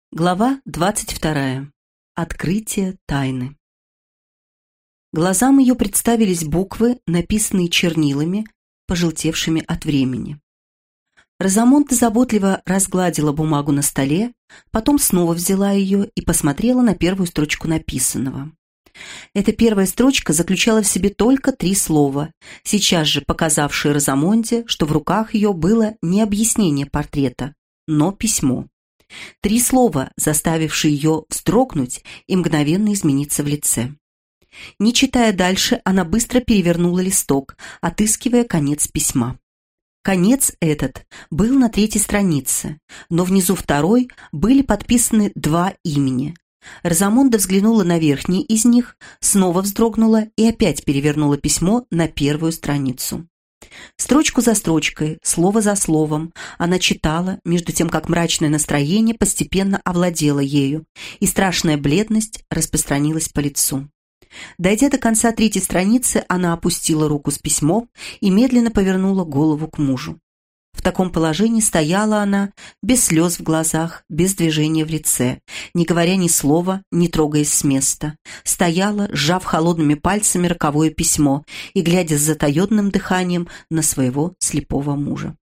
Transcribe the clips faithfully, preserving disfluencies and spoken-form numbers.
Глава двадцать вторая. Открытие тайны. Глазам ее представились буквы, написанные чернилами, пожелтевшими от времени. Розамонда заботливо разгладила бумагу на столе, потом снова взяла ее и посмотрела на первую строчку написанного. Эта первая строчка заключала в себе только три слова, сейчас же показавшие Розамонде, что в руках ее было не объяснение портрета, но письмо. Три слова, заставившие ее вздрогнуть и мгновенно измениться в лице. Не читая дальше, она быстро перевернула листок, отыскивая конец письма. Конец этот был на третьей странице, но внизу второй были подписаны два имени. Розамонда взглянула на верхний из них, снова вздрогнула и опять перевернула письмо на первую страницу. Строчку за строчкой, слово за словом, она читала, между тем как мрачное настроение постепенно овладело ею, и страшная бледность распространилась по лицу. Дойдя до конца третьей страницы, она опустила руку с письмом и медленно повернула голову к мужу. В таком положении стояла она, без слез в глазах, без движения в лице, не говоря ни слова, не трогаясь с места. Стояла, сжав холодными пальцами роковое письмо и глядя с затаенным дыханием на своего слепого мужа.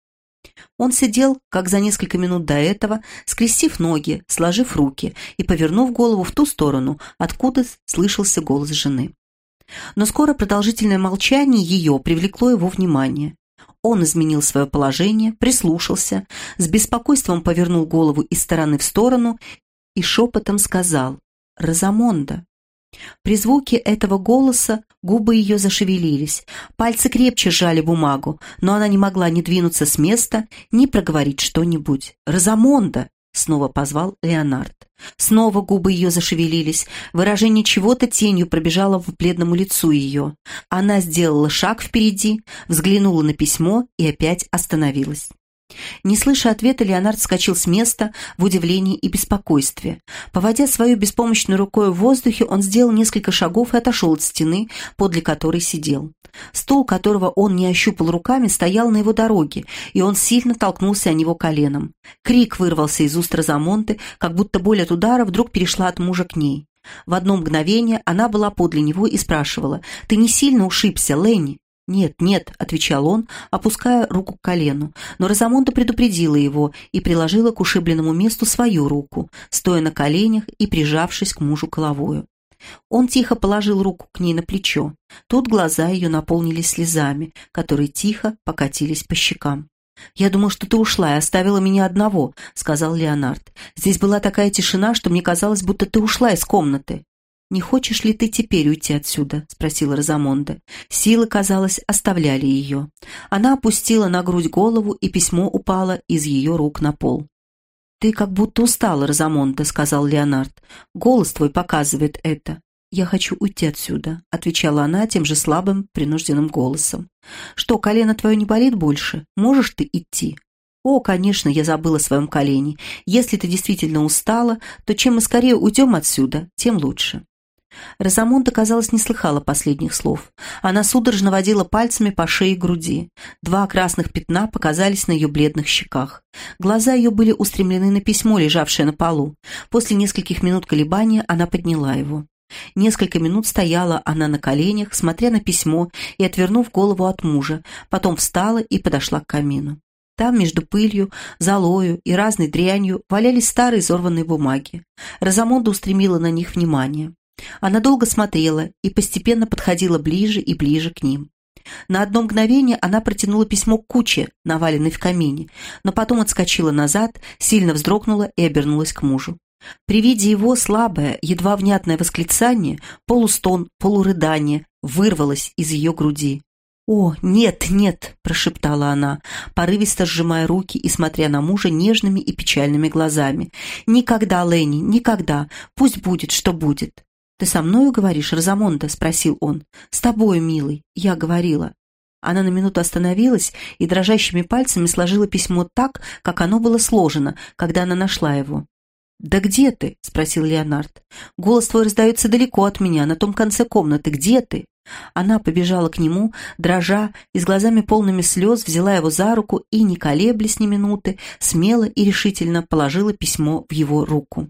Он сидел, как за несколько минут до этого, скрестив ноги, сложив руки и повернув голову в ту сторону, откуда слышался голос жены. Но скоро продолжительное молчание ее привлекло его внимание. Он изменил свое положение, прислушался, с беспокойством повернул голову из стороны в сторону и шепотом сказал «Розамонда». При звуке этого голоса губы ее зашевелились, пальцы крепче сжали бумагу, но она не могла ни двинуться с места, ни проговорить что-нибудь. «Розамонда!» — снова позвал Леонард. Снова губы ее зашевелились, выражение чего-то тенью пробежало по бледному лицу ее. Она сделала шаг впереди, взглянула на письмо и опять остановилась. Не слыша ответа, Леонард вскочил с места в удивлении и беспокойстве. Поводя свою беспомощной рукой в воздухе, он сделал несколько шагов и отошел от стены, подле которой сидел. Стул, которого он не ощупал руками, стоял на его дороге, и он сильно толкнулся о него коленом. Крик вырвался из уст Розамонды, как будто боль от удара вдруг перешла от мужа к ней. В одно мгновение она была подле него и спрашивала: «Ты не сильно ушибся, Ленни?» «Нет, нет», — отвечал он, опуская руку к колену, но Розамонда предупредила его и приложила к ушибленному месту свою руку, стоя на коленях и прижавшись к мужу головою. Он тихо положил руку к ней на плечо. Тут глаза ее наполнились слезами, которые тихо покатились по щекам. «Я думал, что ты ушла и оставила меня одного», — сказал Леонард. «Здесь была такая тишина, что мне казалось, будто ты ушла из комнаты». «Не хочешь ли ты теперь уйти отсюда?» — спросила Розамонда. Силы, казалось, оставляли ее. Она опустила на грудь голову, и письмо упало из ее рук на пол. «Ты как будто устала, Розамонда», — сказал Леонард. «Голос твой показывает это». «Я хочу уйти отсюда», — отвечала она тем же слабым, принужденным голосом. «Что, колено твое не болит больше? Можешь ты идти?» «О, конечно, я забыла о своем колене. Если ты действительно устала, то чем мы скорее уйдем отсюда, тем лучше». Розамонда, казалось, не слыхала последних слов. Она судорожно водила пальцами по шее и груди. Два красных пятна показались на ее бледных щеках. Глаза ее были устремлены на письмо, лежавшее на полу. После нескольких минут колебания она подняла его. Несколько минут стояла она на коленях, смотря на письмо и отвернув голову от мужа, потом встала и подошла к камину. Там, между пылью, золою и разной дрянью, валялись старые изорванные бумаги. Розамонда устремила на них внимание. Она долго смотрела и постепенно подходила ближе и ближе к ним. На одно мгновение она протянула письмо к куче, наваленной в камине, но потом отскочила назад, сильно вздрогнула и обернулась к мужу. При виде его слабое, едва внятное восклицание, полустон, полурыдание, вырвалось из ее груди. «О, нет, нет!» – прошептала она, порывисто сжимая руки и смотря на мужа нежными и печальными глазами. «Никогда, Ленни, никогда! Пусть будет, что будет!» «Ты со мною говоришь, Розамонда?» – спросил он. «С тобою, милый, я говорила». Она на минуту остановилась и дрожащими пальцами сложила письмо так, как оно было сложено, когда она нашла его. «Да где ты?» – спросил Леонард. «Голос твой раздается далеко от меня, на том конце комнаты. Где ты?» Она побежала к нему, дрожа, и с глазами полными слез взяла его за руку и, не колеблясь ни минуты, смело и решительно положила письмо в его руку.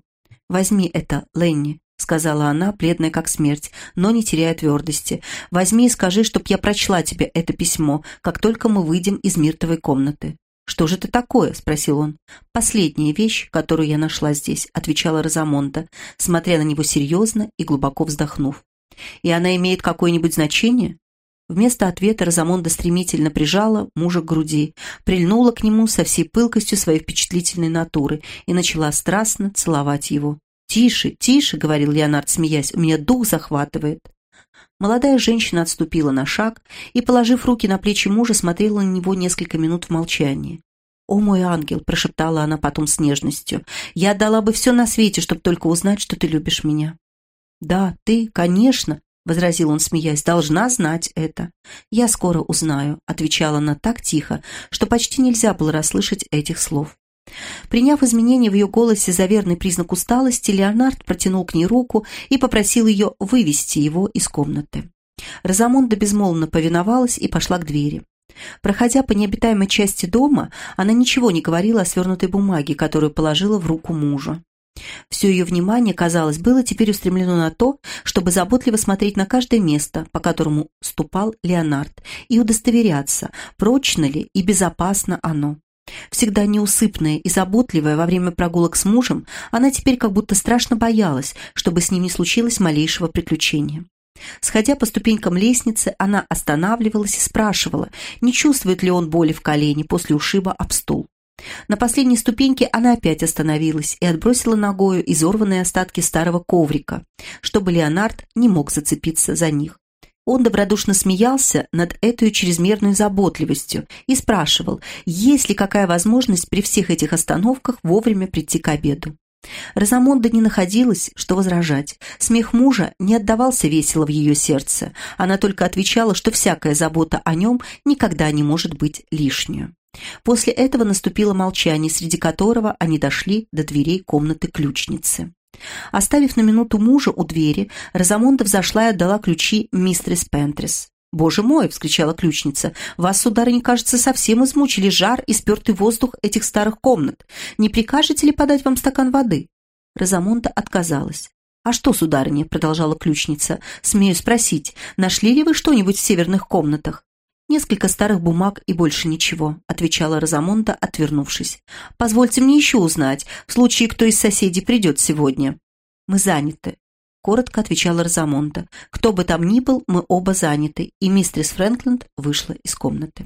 «Возьми это, Ленни», — сказала она, бледная как смерть, но не теряя твердости. «Возьми и скажи, чтоб я прочла тебе это письмо, как только мы выйдем из миртовой комнаты». «Что же это такое?» — спросил он. «Последняя вещь, которую я нашла здесь», — отвечала Розамонда, смотря на него серьезно и глубоко вздохнув. «И она имеет какое-нибудь значение?» Вместо ответа Розамонда стремительно прижала мужа к груди, прильнула к нему со всей пылкостью своей впечатлительной натуры и начала страстно целовать его. «Тише, тише», — говорил Леонард, смеясь, — «у меня дух захватывает». Молодая женщина отступила на шаг и, положив руки на плечи мужа, смотрела на него несколько минут в молчании. «О, мой ангел», — прошептала она потом с нежностью, — «я отдала бы все на свете, чтобы только узнать, что ты любишь меня». «Да, ты, конечно», — возразил он, смеясь, — «должна знать это». «Я скоро узнаю», — отвечала она так тихо, что почти нельзя было расслышать этих слов. Приняв изменения в ее голосе за верный признак усталости, Леонард протянул к ней руку и попросил ее вывести его из комнаты. Розамонда безмолвно повиновалась и пошла к двери. Проходя по необитаемой части дома, она ничего не говорила о свернутой бумаге, которую положила в руку мужа. Все ее внимание, казалось, было теперь устремлено на то, чтобы заботливо смотреть на каждое место, по которому ступал Леонард, и удостоверяться, прочно ли и безопасно оно. Всегда неусыпная и заботливая во время прогулок с мужем, она теперь как будто страшно боялась, чтобы с ним не случилось малейшего приключения. Сходя по ступенькам лестницы, она останавливалась и спрашивала, не чувствует ли он боли в колене после ушиба об стул. На последней ступеньке она опять остановилась и отбросила ногою изорванные остатки старого коврика, чтобы Леонард не мог зацепиться за них. Он добродушно смеялся над этой чрезмерной заботливостью и спрашивал, есть ли какая возможность при всех этих остановках вовремя прийти к обеду. Розамонда не находилась, что возражать. Смех мужа не отдавался весело в ее сердце. Она только отвечала, что всякая забота о нем никогда не может быть лишнюю. После этого наступило молчание, среди которого они дошли до дверей комнаты ключницы. Оставив на минуту мужа у двери, Розамонда взошла и отдала ключи мистерис Пентрис. «Боже мой!» — вскричала ключница. «Вас, сударыня, кажется, совсем измучили жар и спертый воздух этих старых комнат. Не прикажете ли подать вам стакан воды?» Розамонда отказалась. «А что, сударыня?» — продолжала ключница. «Смею спросить, нашли ли вы что-нибудь в северных комнатах?» «Несколько старых бумаг и больше ничего», — отвечала Розамонда, отвернувшись. «Позвольте мне еще узнать, в случае, кто из соседей придет сегодня». «Мы заняты», — коротко отвечала Розамонда. «Кто бы там ни был, мы оба заняты», и мистерис Фрэнклин вышла из комнаты.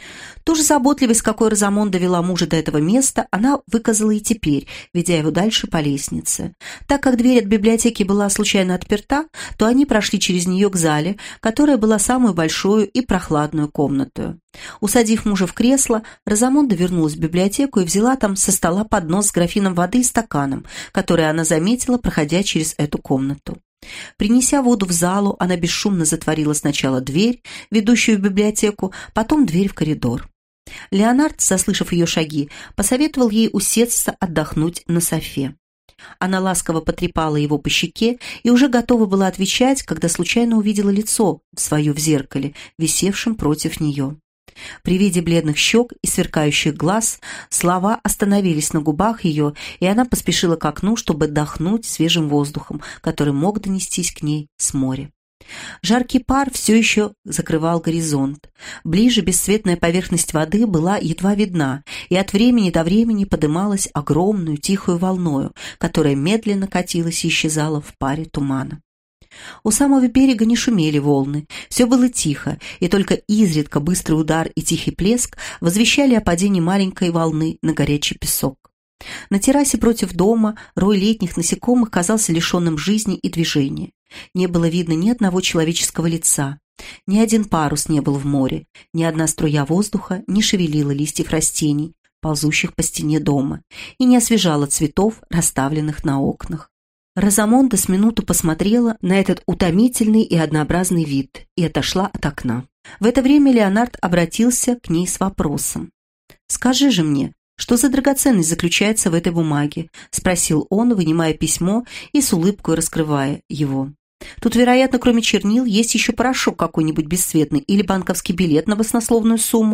Ту же заботливость, с какой Розамонда вела мужа до этого места, она выказала и теперь, ведя его дальше по лестнице. Так как дверь от библиотеки была случайно отперта, то они прошли через нее к зале, которая была самую большую и прохладную комнату. Усадив мужа в кресло, Розамонда вернулась в библиотеку и взяла там со стола поднос с графином воды и стаканом, который она заметила, проходя через эту комнату. Принеся воду в залу, она бесшумно затворила сначала дверь, ведущую в библиотеку, потом дверь в коридор. Леонард, заслышав ее шаги, посоветовал ей усесться отдохнуть на софе. Она ласково потрепала его по щеке и уже готова была отвечать, когда случайно увидела лицо свое в зеркале, висевшем против нее. При виде бледных щек и сверкающих глаз слова остановились на губах ее, и она поспешила к окну, чтобы отдохнуть свежим воздухом, который мог донестись к ней с моря. Жаркий пар все еще закрывал горизонт. Ближе бесцветная поверхность воды была едва видна, и от времени до времени подымалась огромную тихую волною, которая медленно катилась и исчезала в паре тумана. У самого берега не шумели волны, все было тихо, и только изредка быстрый удар и тихий плеск возвещали о падении маленькой волны на горячий песок. На террасе против дома рой летних насекомых казался лишенным жизни и движения. Не было видно ни одного человеческого лица, ни один парус не был в море, ни одна струя воздуха не шевелила листьев растений, ползущих по стене дома, и не освежала цветов, расставленных на окнах. Розамонда с минуту посмотрела на этот утомительный и однообразный вид и отошла от окна. В это время Леонард обратился к ней с вопросом. «Скажи же мне, что за драгоценность заключается в этой бумаге?» — спросил он, вынимая письмо и с улыбкой раскрывая его. «Тут, вероятно, кроме чернил, есть еще порошок какой-нибудь бесцветный или банковский билет на баснословную сумму».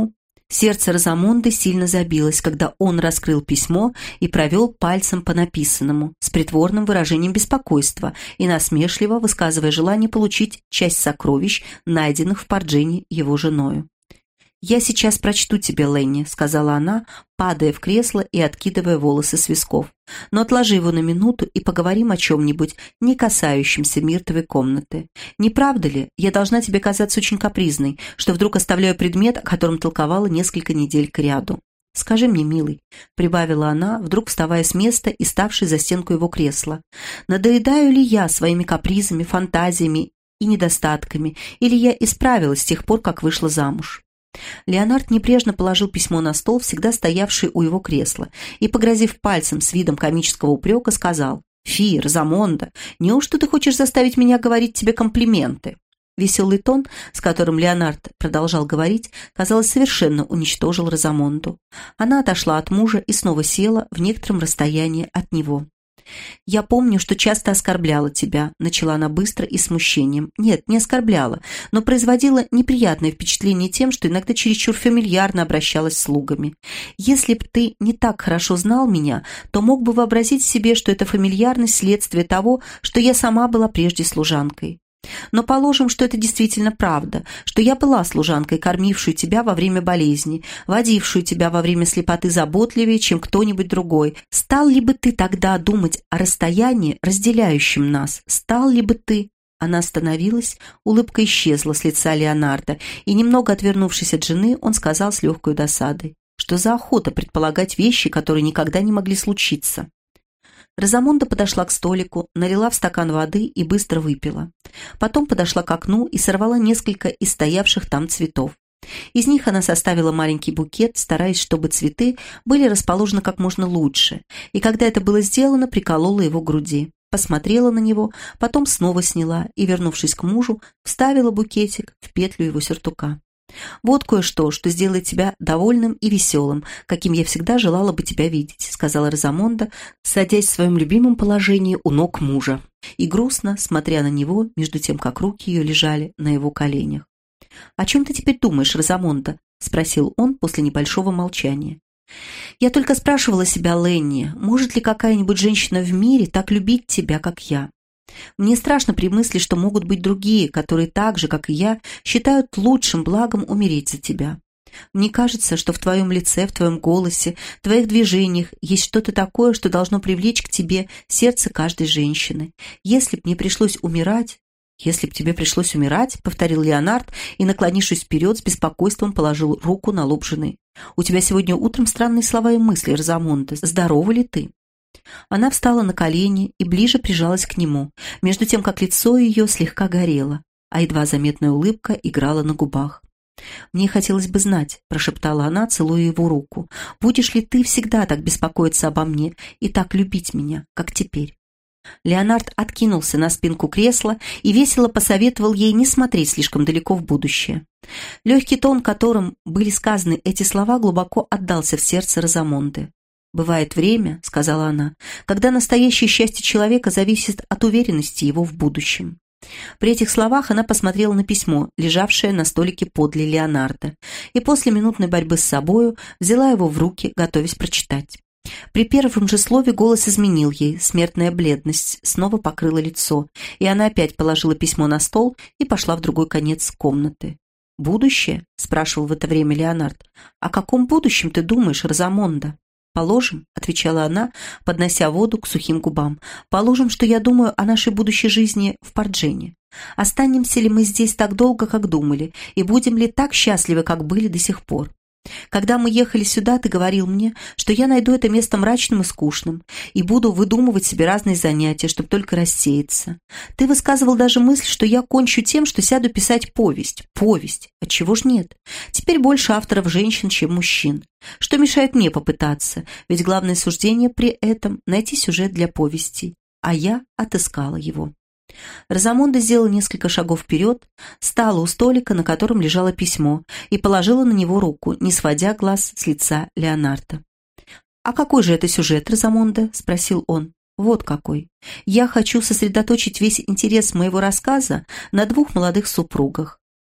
Сердце Розамонды сильно забилось, когда он раскрыл письмо и провел пальцем по написанному, с притворным выражением беспокойства и насмешливо высказывая желание получить часть сокровищ, найденных в Порджине его женою. «Я сейчас прочту тебе, Ленни», — сказала она, падая в кресло и откидывая волосы с висков. «Но отложи его на минуту и поговорим о чем-нибудь, не касающемся мертвой комнаты. Не правда ли, я должна тебе казаться очень капризной, что вдруг оставляю предмет, о котором толковала несколько недель кряду? Скажи мне, милый», — прибавила она, вдруг вставая с места и ставшей за стенку его кресла, «надоедаю ли я своими капризами, фантазиями и недостатками, или я исправилась с тех пор, как вышла замуж?» Леонард небрежно положил письмо на стол, всегда стоявший у его кресла, и, погрозив пальцем с видом комического упрека, сказал: «Фи, Розамонда, неужто ты хочешь заставить меня говорить тебе комплименты?» Веселый тон, с которым Леонард продолжал говорить, казалось, совершенно уничтожил Розамонду. Она отошла от мужа и снова села в некотором расстоянии от него. «Я помню, что часто оскорбляла тебя», — начала она быстро и с смущением. «Нет, не оскорбляла, но производила неприятное впечатление тем, что иногда чересчур фамильярно обращалась с слугами. Если б ты не так хорошо знал меня, то мог бы вообразить себе, что эта фамильярность — следствие того, что я сама была прежде служанкой. Но положим, что это действительно правда, что я была служанкой, кормившую тебя во время болезни, водившую тебя во время слепоты заботливее, чем кто-нибудь другой. Стал ли бы ты тогда думать о расстоянии, разделяющем нас? Стал ли бы ты...» Она остановилась, улыбка исчезла с лица Леонарда, и, немного отвернувшись от жены, он сказал с легкой досадой: «Что за охота предполагать вещи, которые никогда не могли случиться?» Розамонда подошла к столику, налила в стакан воды и быстро выпила. Потом подошла к окну и сорвала несколько из стоявших там цветов. Из них она составила маленький букет, стараясь, чтобы цветы были расположены как можно лучше, и когда это было сделано, приколола его к груди. Посмотрела на него, потом снова сняла и, вернувшись к мужу, вставила букетик в петлю его сюртука. «Вот кое-что, что сделает тебя довольным и веселым, каким я всегда желала бы тебя видеть», — сказала Розамонда, садясь в своем любимом положении у ног мужа и грустно смотря на него, между тем, как руки ее лежали на его коленях. «О чем ты теперь думаешь, Розамонда?» — спросил он после небольшого молчания. «Я только спрашивала себя, Ленни, может ли какая-нибудь женщина в мире так любить тебя, как я? Мне страшно при мысли, что могут быть другие, которые так же, как и я, считают лучшим благом умереть за тебя. Мне кажется, что в твоем лице, в твоем голосе, в твоих движениях есть что-то такое, что должно привлечь к тебе сердце каждой женщины. Если б мне пришлось умирать...» «Если б тебе пришлось умирать», — повторил Леонард и, наклонившись вперед, с беспокойством положил руку на лоб жены. «У тебя сегодня утром странные слова и мысли, Розамонда. Здорова ли ты?» Она встала на колени и ближе прижалась к нему, между тем, как лицо ее слегка горело, а едва заметная улыбка играла на губах. «Мне хотелось бы знать», — прошептала она, целуя его руку, «будешь ли ты всегда так беспокоиться обо мне и так любить меня, как теперь?» Леонард откинулся на спинку кресла и весело посоветовал ей не смотреть слишком далеко в будущее. Легкий тон, которым были сказаны эти слова, глубоко отдался в сердце Розамонды. «Бывает время, — сказала она, — когда настоящее счастье человека зависит от уверенности его в будущем». При этих словах она посмотрела на письмо, лежавшее на столике подле Леонарда, и после минутной борьбы с собою взяла его в руки, готовясь прочитать. При первом же слове голос изменил ей, смертная бледность снова покрыла лицо, и она опять положила письмо на стол и пошла в другой конец комнаты. «Будущее?» — спрашивал в это время Леонард. «О каком будущем ты думаешь, Розамонда?» «Положим», — отвечала она, поднося воду к сухим губам, «положим, что я думаю о нашей будущей жизни в Порджине. Останемся ли мы здесь так долго, как думали, и будем ли так счастливы, как были до сих пор? Когда мы ехали сюда, ты говорил мне, что я найду это место мрачным и скучным и буду выдумывать себе разные занятия, чтобы только рассеяться. Ты высказывал даже мысль, что я кончу тем, что сяду писать повесть. Повесть. Отчего ж нет? Теперь больше авторов женщин, чем мужчин. Что мешает мне попытаться? Ведь главное суждение при этом — найти сюжет для повести. А я отыскала его». Розамонда сделала несколько шагов вперед, стала у столика, на котором лежало письмо, и положила на него руку, не сводя глаз с лица Леонарда. «А какой же это сюжет, Розамонда?» — спросил он. «Вот какой. Я хочу сосредоточить весь интерес моего рассказа на двух молодых супругах.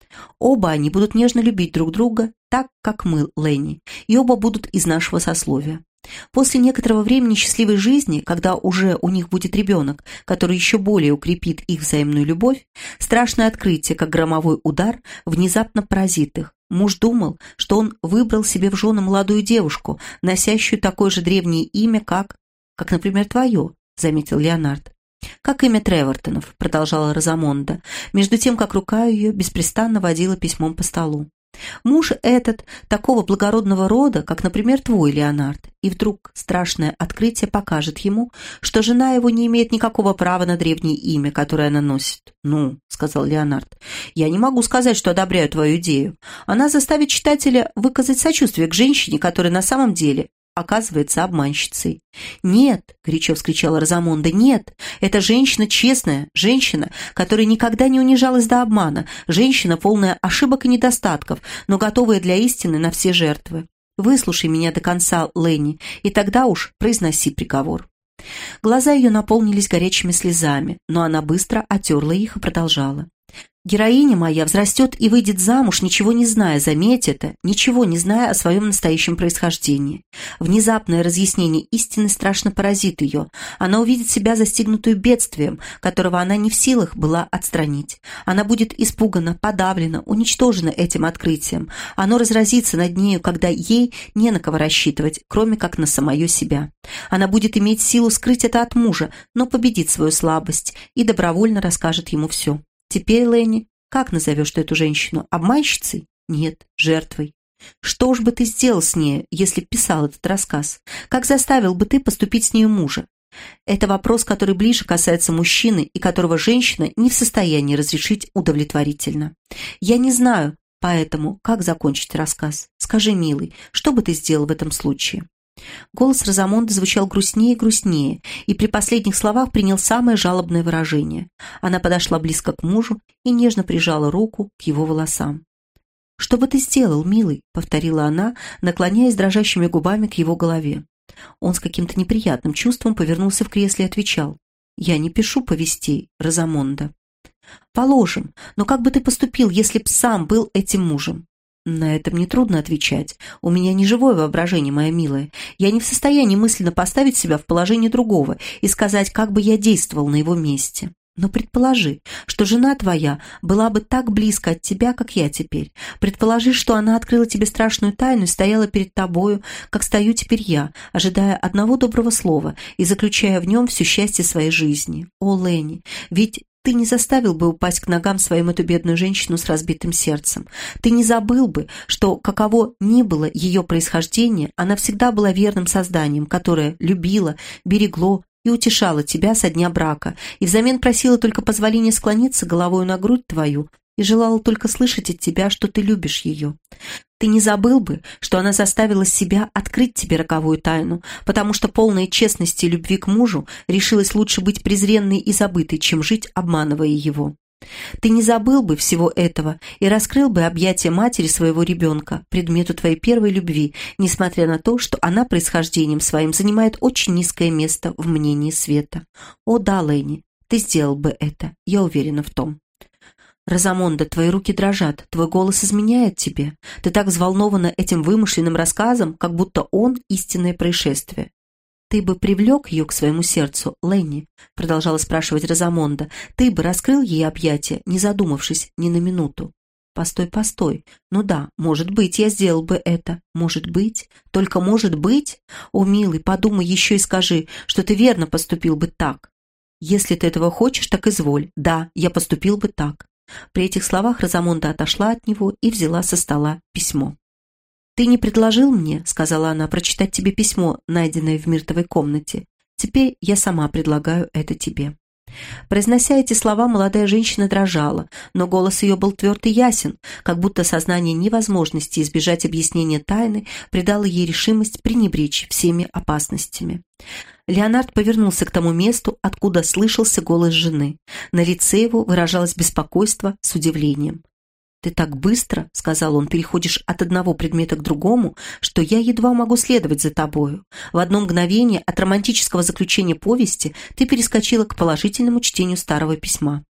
Оба они будут нежно любить друг друга, так, как мы, Ленни, и оба будут из нашего сословия. После некоторого времени счастливой жизни, когда уже у них будет ребенок, который еще более укрепит их взаимную любовь, страшное открытие, как громовой удар, внезапно поразит их. Муж думал, что он выбрал себе в жены молодую девушку, носящую такое же древнее имя, как... как, например, твое, заметил Леонард. «Как имя Тревортонов», — продолжала Розамонда, между тем, как рука ее беспрестанно водила письмом по столу. «Муж этот такого благородного рода, как, например, твой, Леонард, и вдруг страшное открытие покажет ему, что жена его не имеет никакого права на древнее имя, которое она носит». «Ну», — сказал Леонард, — «я не могу сказать, что одобряю твою идею. Она заставит читателя выказать сочувствие к женщине, которая на самом деле оказывается обманщицей». «Нет!» — горячо вскричала Розамонда. «Нет! Это женщина честная, женщина, которая никогда не унижалась до обмана, женщина, полная ошибок и недостатков, но готовая для истины на все жертвы. Выслушай меня до конца, Ленни, и тогда уж произноси приговор». Глаза ее наполнились горячими слезами, но она быстро отерла их и продолжала. «Героиня моя взрастет и выйдет замуж, ничего не зная, заметь это, ничего не зная о своем настоящем происхождении. Внезапное разъяснение истины страшно поразит ее. Она увидит себя застигнутую бедствием, которого она не в силах была отстранить. Она будет испугана, подавлена, уничтожена этим открытием. Оно разразится над нею, когда ей не на кого рассчитывать, кроме как на самое себя. Она будет иметь силу скрыть это от мужа, но победит свою слабость и добровольно расскажет ему все. Теперь, Ленни, как назовешь ты эту женщину? Обманщицей? Нет, жертвой. Что ж бы ты сделал с ней, если писал этот рассказ? Как заставил бы ты поступить с нею мужа? Это вопрос, который ближе касается мужчины и которого женщина не в состоянии разрешить удовлетворительно. Я не знаю, поэтому, как закончить рассказ? Скажи, милый, что бы ты сделал в этом случае? Голос Розамонды звучал грустнее и грустнее, и при последних словах принял самое жалобное выражение. Она подошла близко к мужу и нежно прижала руку к его волосам. «Что бы ты сделал, милый?» — повторила она, наклоняясь дрожащими губами к его голове. Он с каким-то неприятным чувством повернулся в кресле и отвечал. «Я не пишу повестей, Розамонда». «Положим, но как бы ты поступил, если б сам был этим мужем?» «На это мне трудно отвечать. У меня не живое воображение, моя милая. Я не в состоянии мысленно поставить себя в положение другого и сказать, как бы я действовал на его месте. Но предположи, что жена твоя была бы так близко от тебя, как я теперь. Предположи, что она открыла тебе страшную тайну и стояла перед тобою, как стою теперь я, ожидая одного доброго слова и заключая в нем все счастье своей жизни. О, Ленни, ведь ты не заставил бы упасть к ногам своим эту бедную женщину с разбитым сердцем. Ты не забыл бы, что, каково ни было ее происхождение, она всегда была верным созданием, которое любило, берегло и утешало тебя со дня брака, и взамен просила только позволения склониться головою на грудь твою и желала только слышать от тебя, что ты любишь ее. Ты не забыл бы, что она заставила себя открыть тебе роковую тайну, потому что полная честности и любви к мужу решилась лучше быть презренной и забытой, чем жить, обманывая его. Ты не забыл бы всего этого и раскрыл бы объятия матери своего ребенка, предмету твоей первой любви, несмотря на то, что она происхождением своим занимает очень низкое место в мнении света. О да, Ленни, ты сделал бы это, я уверена в том. «Розамонда, твои руки дрожат, твой голос изменяет тебе. Ты так взволнована этим вымышленным рассказом, как будто он истинное происшествие». «Ты бы привлек ее к своему сердцу, Ленни?» — продолжала спрашивать Розамонда. «Ты бы раскрыл ей объятия, не задумавшись ни на минуту?» «Постой, постой. Ну да, может быть, я сделал бы это. Может быть. Только может быть? О, милый, подумай еще и скажи, что ты верно поступил бы так. Если ты этого хочешь, так изволь. Да, я поступил бы так». При этих словах Розамонда отошла от него и взяла со стола письмо. «Ты не предложил мне, — сказала она, — прочитать тебе письмо, найденное в Миртовой комнате. Теперь я сама предлагаю это тебе». Произнося эти слова, молодая женщина дрожала, но голос ее был тверд и ясен, как будто сознание невозможности избежать объяснения тайны придало ей решимость пренебречь всеми опасностями. Леонард повернулся к тому месту, откуда слышался голос жены. На лице его выражалось беспокойство с удивлением. «Ты так быстро, — сказал он, — переходишь от одного предмета к другому, что я едва могу следовать за тобою. В одно мгновение от романтического заключения повести ты перескочила к положительному чтению старого письма.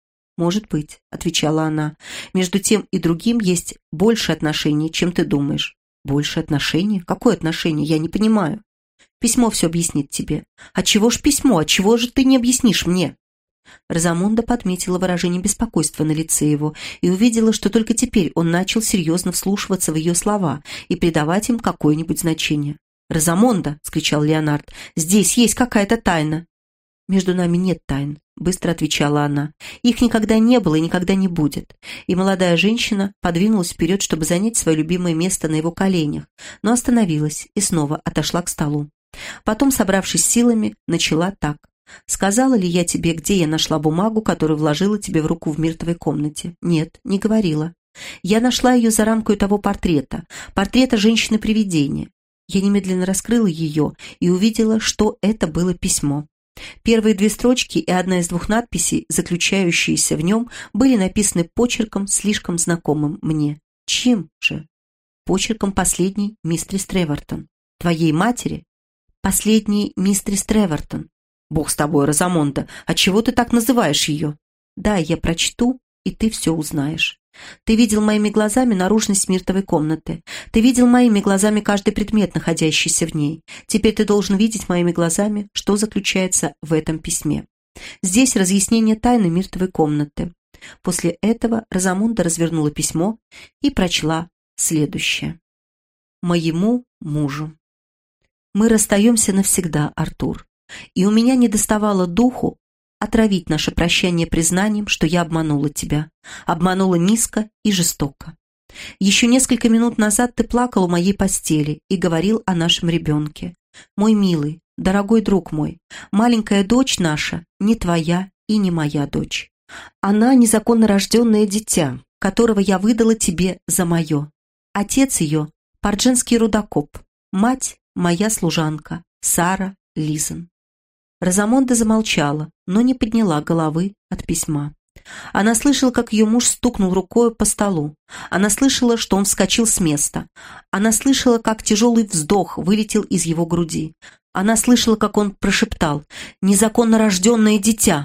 «Может быть», — отвечала она. «Между тем и другим есть больше отношений, чем ты думаешь». «Больше отношений? Какое отношение? Я не понимаю». «Письмо все объяснит тебе». «Отчего ж письмо? Отчего же ты не объяснишь мне?» Розамунда подметила выражение беспокойства на лице его и увидела, что только теперь он начал серьезно вслушиваться в ее слова и придавать им какое-нибудь значение. «Розамунда!» — вскричал Леонард. «Здесь есть какая-то тайна». «Между нами нет тайн», — быстро отвечала она. «Их никогда не было и никогда не будет». И молодая женщина подвинулась вперед, чтобы занять свое любимое место на его коленях, но остановилась и снова отошла к столу. Потом, собравшись силами, начала так. «Сказала ли я тебе, где я нашла бумагу, которую вложила тебе в руку в мертвой комнате?» «Нет, не говорила. Я нашла ее за рамкой того портрета, портрета женщины-привидения. Я немедленно раскрыла ее и увидела, что это было письмо. Первые две строчки и одна из двух надписей, заключающиеся в нем, были написаны почерком, слишком знакомым мне. Чьим же? Почерком последней мистерис Тревортон. Твоей матери? Последней мистерис Тревортон. Бог с тобой, Розамунда, отчего ты так называешь ее? Да, я прочту, и ты все узнаешь. Ты видел моими глазами наружность миртовой комнаты. Ты видел моими глазами каждый предмет, находящийся в ней. Теперь ты должен видеть моими глазами, что заключается в этом письме. Здесь разъяснение тайны миртовой комнаты». После этого Розамунда развернула письмо и прочла следующее. «Моему мужу. Мы расстаемся навсегда, Артур, и у меня не доставало духу отравить наше прощание признанием, что я обманула тебя, обманула низко и жестоко. Еще несколько минут назад ты плакал у моей постели и говорил о нашем ребенке. Мой милый, дорогой друг мой, маленькая дочь наша не твоя и не моя дочь. Она незаконно рожденное дитя, которого я выдала тебе за мое. Отец ее – Пордженский рудокоп, мать – моя служанка, Сара Лизен». Розамунда замолчала, но не подняла головы от письма. Она слышала, как ее муж стукнул рукой по столу. Она слышала, что он вскочил с места. Она слышала, как тяжелый вздох вылетел из его груди. Она слышала, как он прошептал «Незаконно рожденное дитя».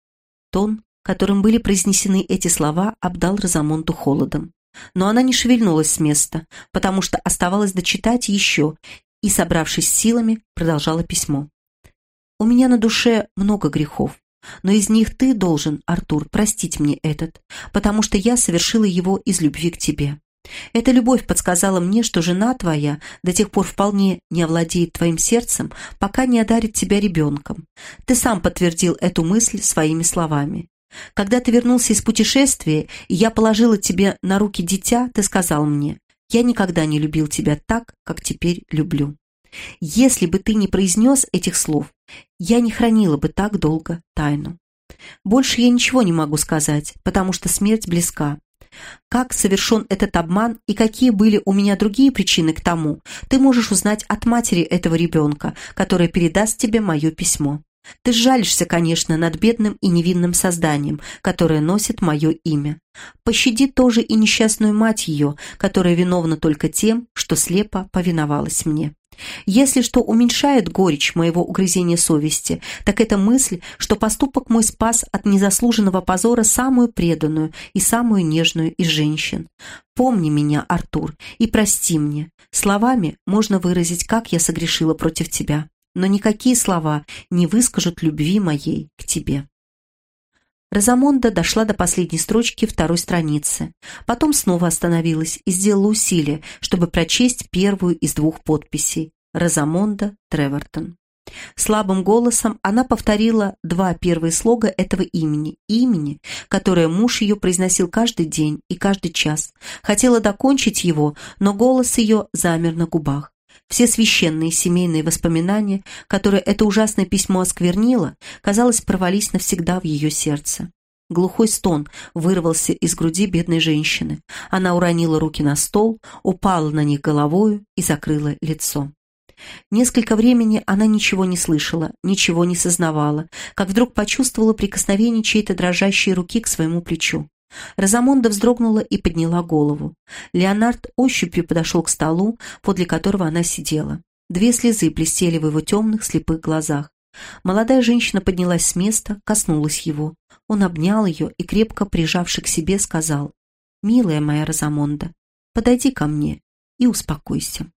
Тон, которым были произнесены эти слова, обдал Розамунду холодом. Но она не шевельнулась с места, потому что оставалось дочитать еще, и, собравшись силами, продолжала письмо. «У меня на душе много грехов, но из них ты должен, Артур, простить мне этот, потому что я совершила его из любви к тебе. Эта любовь подсказала мне, что жена твоя до тех пор вполне не овладеет твоим сердцем, пока не одарит тебя ребенком. Ты сам подтвердил эту мысль своими словами. Когда ты вернулся из путешествия, и я положила тебе на руки дитя, ты сказал мне, я никогда не любил тебя так, как теперь люблю. Если бы ты не произнес этих слов, я не хранила бы так долго тайну. Больше я ничего не могу сказать, потому что смерть близка. Как совершен этот обман и какие были у меня другие причины к тому, ты можешь узнать от матери этого ребенка, которая передаст тебе мое письмо. Ты жалишься, конечно, над бедным и невинным созданием, которое носит мое имя. Пощади тоже и несчастную мать ее, которая виновна только тем, что слепо повиновалась мне. Если что уменьшает горечь моего угрызения совести, так это мысль, что поступок мой спас от незаслуженного позора самую преданную и самую нежную из женщин. Помни меня, Артур, и прости мне. Словами можно выразить, как я согрешила против тебя, но никакие слова не выскажут любви моей к тебе». Розамунда дошла до последней строчки второй страницы, потом снова остановилась и сделала усилие, чтобы прочесть первую из двух подписей «Розамунда Тревортон». Слабым голосом она повторила два первые слога этого имени, имени, которое муж ее произносил каждый день и каждый час. Хотела докончить его, но голос ее замер на губах. Все священные семейные воспоминания, которые это ужасное письмо осквернило, казалось, порвались навсегда в ее сердце. Глухой стон вырвался из груди бедной женщины. Она уронила руки на стол, упала на них головою и закрыла лицо. Несколько времени она ничего не слышала, ничего не сознавала, как вдруг почувствовала прикосновение чьей-то дрожащей руки к своему плечу. Розамунда вздрогнула и подняла голову. Леонард ощупью подошел к столу, подле которого она сидела. Две слезы блестели в его темных слепых глазах. Молодая женщина поднялась с места, коснулась его. Он обнял ее и, крепко прижавши к себе, сказал: «Милая моя Розамонда, подойди ко мне и успокойся».